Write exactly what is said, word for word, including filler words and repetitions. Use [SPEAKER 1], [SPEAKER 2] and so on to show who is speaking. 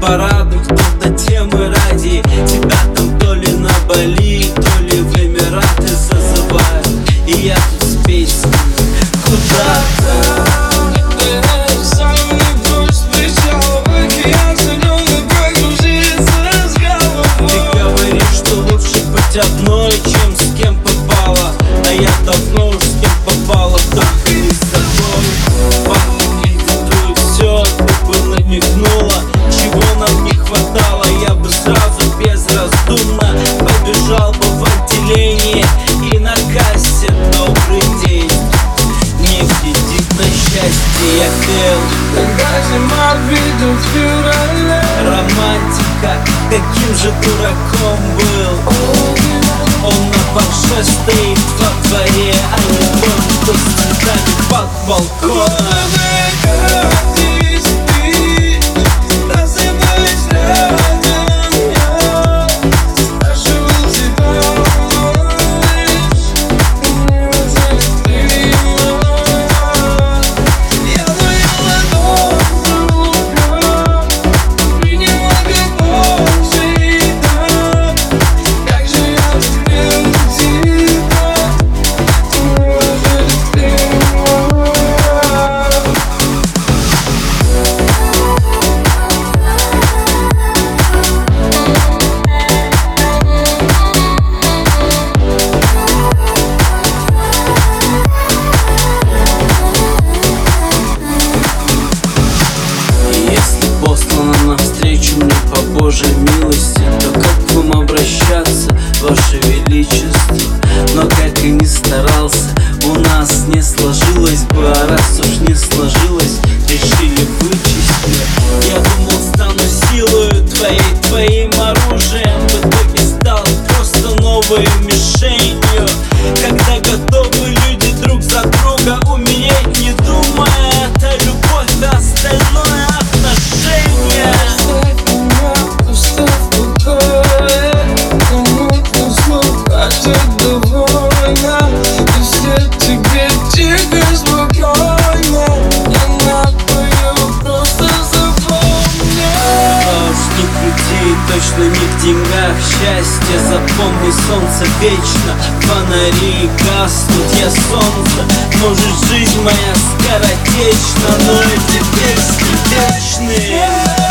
[SPEAKER 1] порадуй, кто-то темы ради тебя там то ли на Бали, то ли в Эмираты зазывают. И я тут с песней куда-то. Одной, чем с кем попало, а я давно уж с кем попало, только не с тобой. Пахнет литературой все, ты бы намекнула, чего нам не хватало. Я бы сразу безраздумно побежал бы в отделение и на кассе добрый день. Не кредит на счастье, я Кэл.
[SPEAKER 2] Когда зима видит в феврале,
[SPEAKER 1] романтика, каким же дураком был. Он на парше стоит во дворе, а не тот, кто с цветами под балконом. Навстречу мне по Божьей милости, то как к вам обращаться, Ваше Величество? Но как и не старался, у нас не сложилось бы. А раз уж не сложилось, решили вычесть меня. Я думал, стану силою твоей, твоим оружием. В итоге стал просто новой мишенью. Когда готовы люди друг за друга умереть, не думая, это любовь, а остальное отношение. Точно не в деньгах счастье, запомни, солнце вечно, фонари гаснут, я солнце. Может, жизнь моя скоротечна, но эти песни вечные.